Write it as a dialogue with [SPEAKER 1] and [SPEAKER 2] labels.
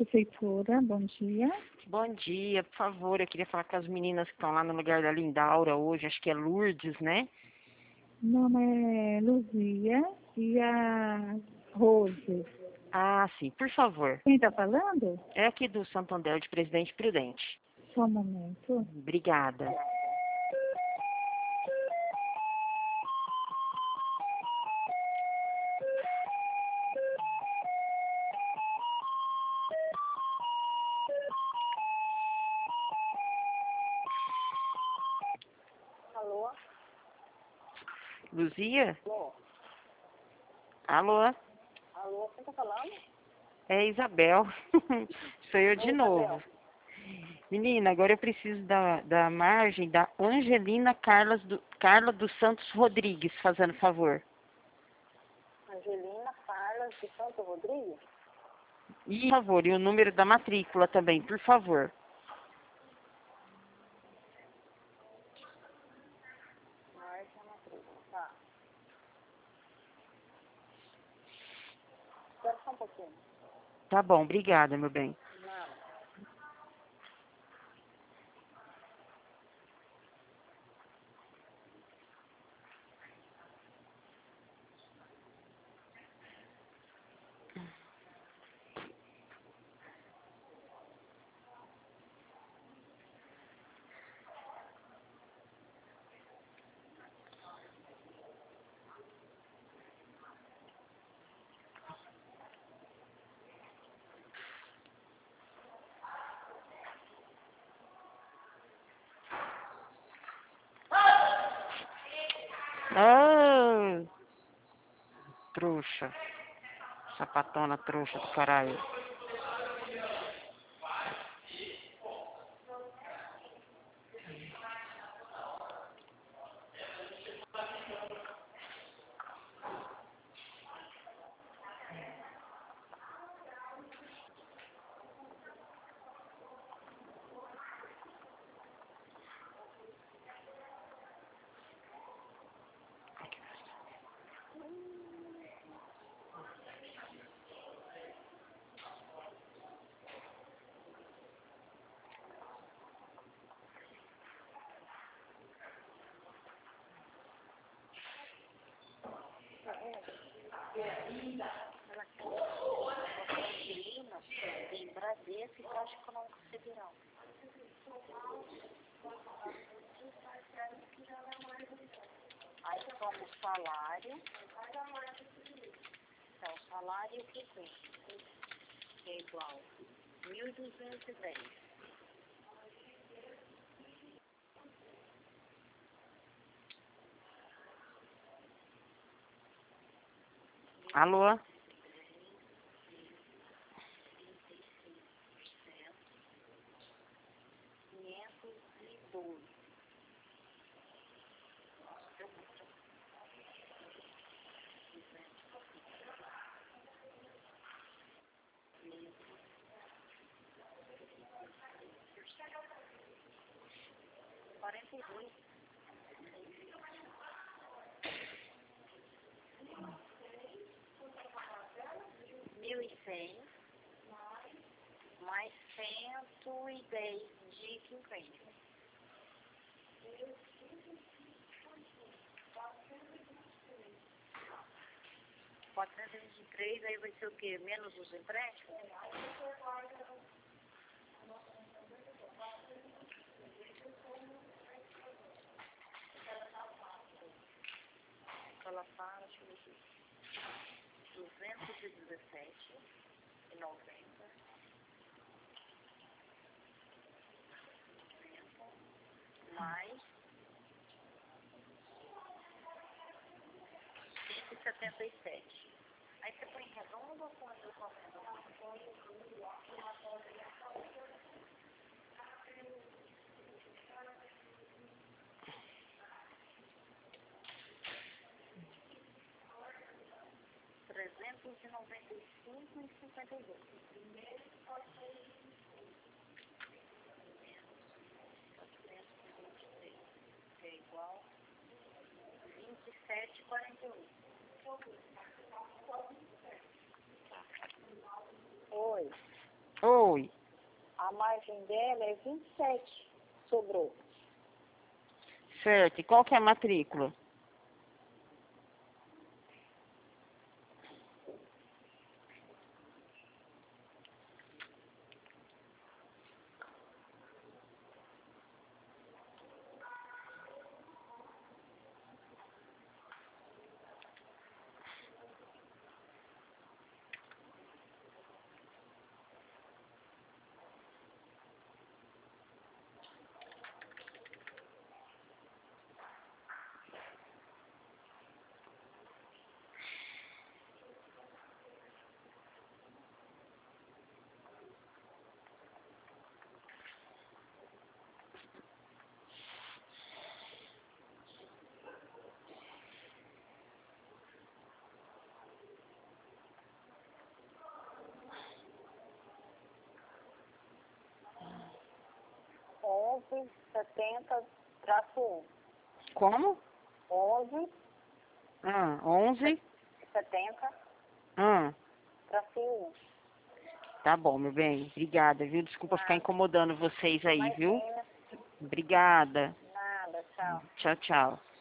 [SPEAKER 1] Prefeitura, bom dia.
[SPEAKER 2] Bom dia, por favor, eu queria falar com as meninas que estão lá no lugar da Lindaura hoje, acho que é Lourdes, né?
[SPEAKER 1] Meu nome é Luzia e a Rose.
[SPEAKER 2] Ah, sim, por favor.
[SPEAKER 1] Quem está falando?
[SPEAKER 2] É aqui do Santander de Presidente Prudente.
[SPEAKER 1] Só um momento.
[SPEAKER 2] Obrigada.
[SPEAKER 3] Alô?
[SPEAKER 2] Luzia?
[SPEAKER 3] Alô?
[SPEAKER 2] Alô?
[SPEAKER 3] Alô, quem tá falando?
[SPEAKER 2] É Isabel. Sou eu de
[SPEAKER 3] Oi,
[SPEAKER 2] novo.
[SPEAKER 3] Isabel.
[SPEAKER 2] Menina, agora eu preciso da margem da Angelina Carla dos Santos Rodrigues, fazendo favor.
[SPEAKER 3] Angelina Carlos de Santo Rodrigues?
[SPEAKER 2] E, por favor, e o número da matrícula também, por favor.
[SPEAKER 3] Márcia Matrícula, tá. Espera só um pouquinho.
[SPEAKER 2] Tá bom, obrigada, meu bem.
[SPEAKER 3] Nada.
[SPEAKER 2] Ah, trouxa. Sapatona trouxa do caralho.
[SPEAKER 3] Ela quer Angelina em Bradesco e Caixa Econômica Federal. Aí toma o salário. Então, o salário e o que tem? Que é igual 1.210.
[SPEAKER 2] Alô?
[SPEAKER 3] 512. Quarenta e dois. 1.100 mais 110 de 50. 423, aí vai ser o quê? Menos os empréstimos? Ela fala, deixa eu ver aqui. 217,90 mais 177. Aí você põe redondo ou põe o correto? 395,52. Que é igual 27,41. Oi.
[SPEAKER 2] Ô,
[SPEAKER 3] margem dela é 27, sobrou.
[SPEAKER 2] Certo. E qual que é a matrícula?
[SPEAKER 3] Onze 70-1.
[SPEAKER 2] Como?
[SPEAKER 3] 11
[SPEAKER 2] 11?
[SPEAKER 3] 70
[SPEAKER 2] Ah,
[SPEAKER 3] traço 1.
[SPEAKER 2] tá bom, meu bem. Obrigada, viu? Desculpa ficar incomodando vocês aí, viu?
[SPEAKER 3] Imagina,
[SPEAKER 2] Obrigada.
[SPEAKER 3] nada, tchau.
[SPEAKER 2] Tchau, tchau.